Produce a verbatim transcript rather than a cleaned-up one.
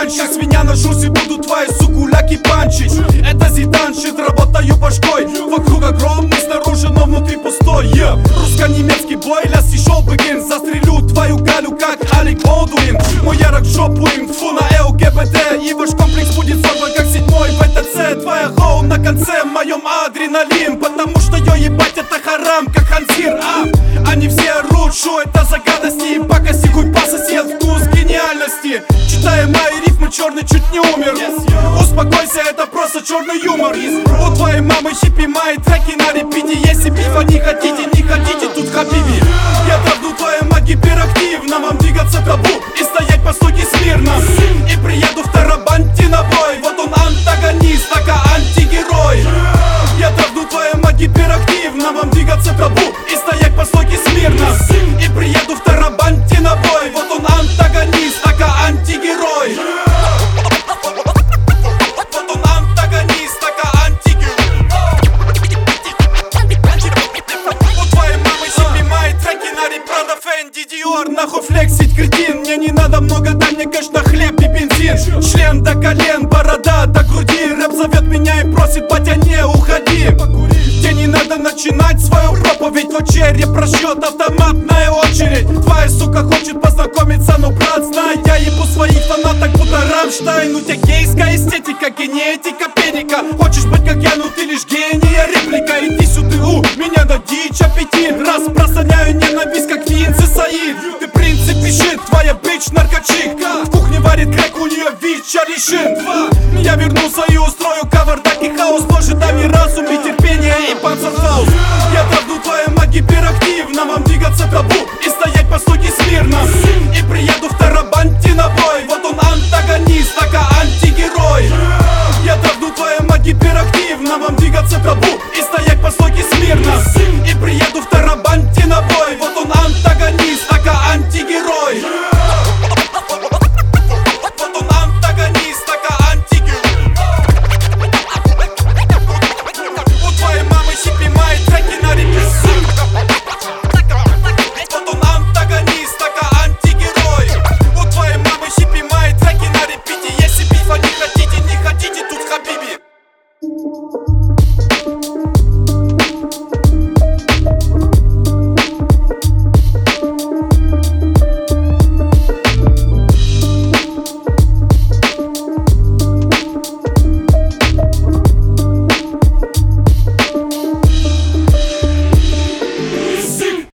Как свинья ношусь и буду твои сукуляки панчить. Это зиданщит, работаю башкой. Вокруг огромный, снаружи, но внутри пустой. yeah. Русско-немецкий бой, ляс и шоу begin. Застрелю твою Галю, как Алек Болдуин. Мой ярок в жопу им, тьфу на ЛГБТ. И ваш комплекс будет сорван, как седьмой в тэ цэ. Твоя хоу на конце, в моем адреналин. Потому что я ебать это харам, как ханзир. а? Они все орут, шо это за гадости. Пакости, хуй по сосед, вкус гениальности. Читая мои рифмы, черный чуть не умер. Успокойся, это просто черный юмор. У твоей мамы хиппи, мои треки на репите. Если бифа не хотите, не хотите, тут хабиби. Я давну твоей маги гиперактивно. Вам двигаться табу и стоять по стойке смирно. И приеду в Тарабанте на бой. Вот он антагонист, так антигерой. Я давну твоей маги гиперактивно. Вам двигаться табу и стоять по стойке смирно. И приеду в Тарабанте на бой. Вот он антагонист, так антигерой. Вот он антагонист, так антигерой. У твоей мамы хиппи, мои треки на Прада, Фенди, Диор. Нахуй флексить, кретин. Мне не надо много, дай мне кэш на хлеб и бензин. Член до колен, борода до груди. Рэп зовет меня и просит, батя, не уходи. Тебе не надо начинать свою проповедь. Вот череп просчет, автоматная очередь. Твоя сука хочет познакомиться, но брат, знай, я ебу своих фанаток, будто Рамштайн. У тебя гейская эстетика, генетика, педика. Хочешь быть как я, но ты лишь гения, реплика. Иди сюда, у меня на дичь аппетит. Распространяю ненависть, как Винси Саид. Ты принцип пишет, твоя бич наркотчик. В кухне варит крэк, у нее ВИЧ решин. Я вернулся и устрою кавардак и хаос. Может, дай мне разум и терпение и панцерфаус. Я давну твоя маги гиперактивно. Вам двигаться табу и стоять по стойке смирно. И приеду в Тарабанте на бой. Вот он антагонист, так антигерой. Я давну твоя маги гиперактивно. Вам двигаться табу и стоять по стойке смирно.